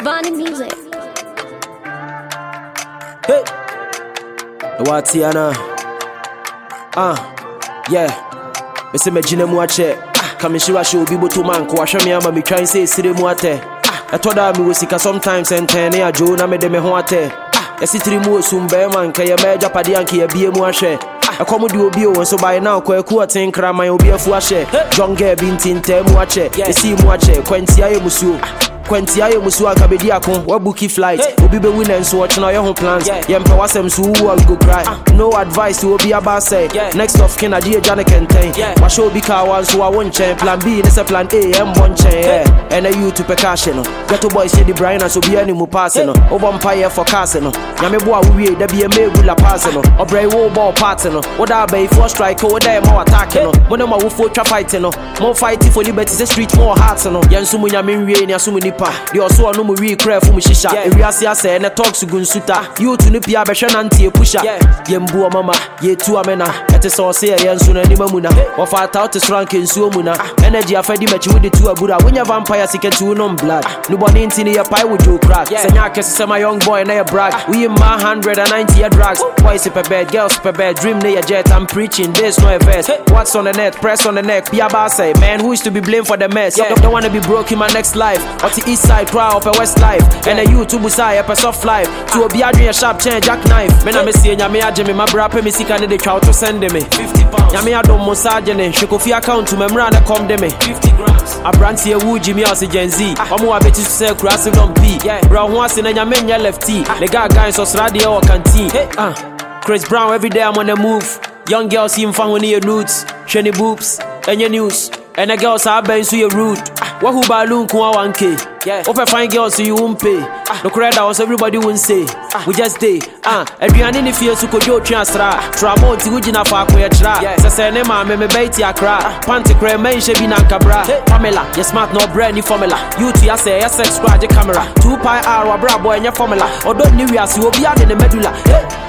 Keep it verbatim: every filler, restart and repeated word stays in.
Bonnie music. Hey, what's Yana? Ah, yeah. Me say me jine mu ache. Come shira show bibo to man ko ahwe me ama me twan say sire mu ate. I told her me sika sometimes and ten ya jo na me de me ho ate. E sitiri mu osum be man ka ye me japade anke ye bie mu ahwe. I come with you, be so by now, Kwaku, think Krama, you'll be a fuashe. John Gay, Bintin, Temuache, you see Muache, Quentia Musu. Quentia Musu, Cabediaco, what bookie flight, will be the winners watching our own plans. Yempa was them so who will go cry. No advice to be about say. Next of kin, idea Janet can take. My show be car one, so I won't change. Plan B, is a plan A, M one chain. And a you to percussion. Get to boy, say the Brian, so be any more passing. Over umpire for casino. Yameboa, we there be a megula passing. Or brave ball partner. What I be for strike over there, more attacking. One of my wolf fighting. More fighting for liberty, the street more hearts. Yansumu Yamin Rain, Yasumuni. The also no more recre from Shisha. If we are say and talks to Gunsuta, you to Nipia Beshan anti pusher. Yembu mama, ye two amena, at a sauce here, Yansun and Nimamuna, or fight out to shrunk in Suamuna. Energy of Fedi match with the two Abuda. When your vampire seek to non blood, nobody in your pie with you crack. Sanyakas is my young boy and I brag. We in my hundred and ninety drugs. Boys per bed, girls per bed, dream near jet. I'm preaching, there's no verse. What's on the net, press on the neck, Piaba say, man, who is to be blamed for the mess? Don't, don't want to be broke in my next life. East side crowd up a west life, and a you to Busai up a soft life. To a Biadri a sharp chain jackknife. Men I'm seeing Yamia Jimmy, my brap, me see can the crowd to send me fifty pounds. Yamia don't Mosagene, Shikofi account to Memrana come de me fifty grams. A brand here wood Jimmy as a Gen Z. I'm more bet you say grassing on P. Brown once in a Yamenia lefty. The guy guys on radio or canteen. Ah, Chris Brown every day I'm on the move. Young girls see him found when he nudes, shiny boobs, and your news. And the girls are been so you rude. What who balloon kwa one K? Yeah. Open fine girls so you won't pay. No credit was everybody won't say. We just stay. Ah, everyone in the field so could you transtra. Tramo to Ujina for a tra. Sasene ma me me baiti akra. Panty cream men she be na cabra. Pamela, you smart no brand new formula. You to say yes sex scratch the camera. Two pi hour bra boy in your formula. Or don't new as you will be out in the medulla.